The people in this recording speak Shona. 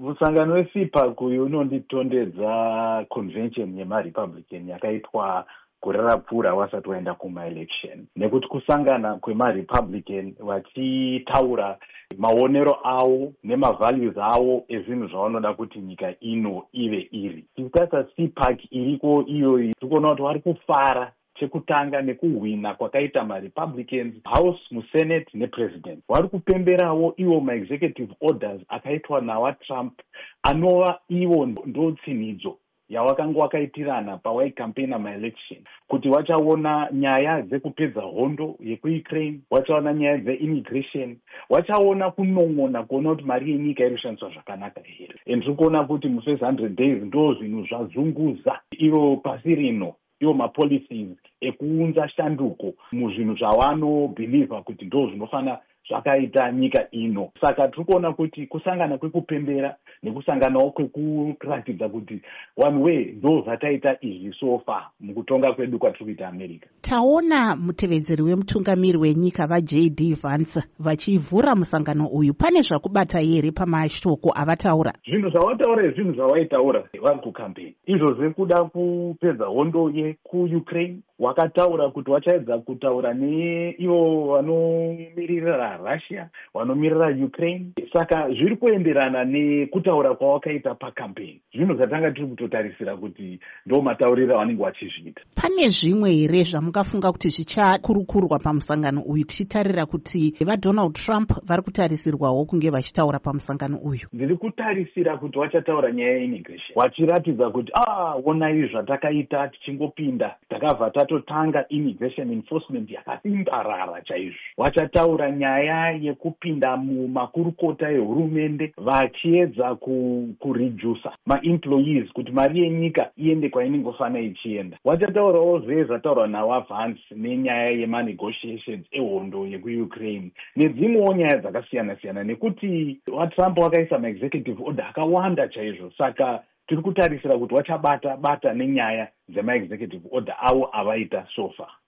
Musangano weCPAC uyu unonditondedza convention yemaRepublican yakaitwa gore rapfuura wasati waenda kumaelection, nekuti kusangana kwemaRepublican vachitaura maonero avo nemavalues avo ezvinhu zvavanoda kuti nyika ino ive iri. Tichitarisa CPAC iriko iyoyi tikuona kuti vari kufara chekutanga nekuhwina kwakaita maRepublicans House, muSenate nePresident. Vari kupemberawo iwo maexecutive orders akaitwa nawaTrump anova ivo ndotsinhidzo yawakanga wakaitirana pawaikampena maelection, kuti wachaona nyaya dzekupedza hondo yekuUkraine, wachaona nyaya dzeimmigration, wachaona kunon'ona kuona kuti mari yenyika iri kushandiswa zvakanaka here. Tiri kuona kuti mufirst 100 days ndo zvinhu zvadzunguza iro pasi rino, iwo mapolicies ekuunza shanduko muzvinhu zvavanobhilivha kuti ndo zvinofana zvakaita nyika ino. Saka tiri kuona kuti kusangana kwekupembera nekusanganawo kwekuratidza kuti one way ndo zvataita izvi sofa mukutonga kwedu kwatiri kuita America. Taona mutevedzeri wemutungamiri wenyika vaJD Vance vachivhura musangano uyu. Pane zvakubata here pamashoko avataura? Zvinhu zvavataura zvinhu zvavaitaura vari kukampeni, izvo zvekuda kupedza hondo yekuUkraine. Wakataura kuti wachaedza kutaura neivo vanomirira Russia, vanomirira Ukraine. Saka zviri kuenderana nekutaura kwawakaita pakampeni, zvinhu zvatanga tiri kutotarisira kuti ndo matauriro avanenge vachizviita. Pane zvimwe here zvamukafunga kuti zvichakurukurwa pamusangano uyu, tichitarira kuti vaDonald Trump vari kutarisirwawo kunge vachitaura pamusangano uyu? Ndiri kutarisira kuti vachataura nyaya yeimmigration, vachiratidza kuti onai zvatakaita tichingopinda, takabva tatotanga immigration enforcement yakasimbarara chaizvo. Vachataura nyaya yekupinda mumakurukota ehurumende vachiedza kuredusa maemployees kuti mari yenyika iende kwainongofana ichienda. Vachataurawo zvataurwa nawaVance nenyaya yemanegotiations ehondo yekuUkraine nedzimwewo nyaya dzakasiyana-siyana, nekuti waTrump wakaisa maexecutive order akawanda chaizvo. Saka tiri kutarisira kuti vachabata nenyaya dzemaexecutive order avo avaita sofa.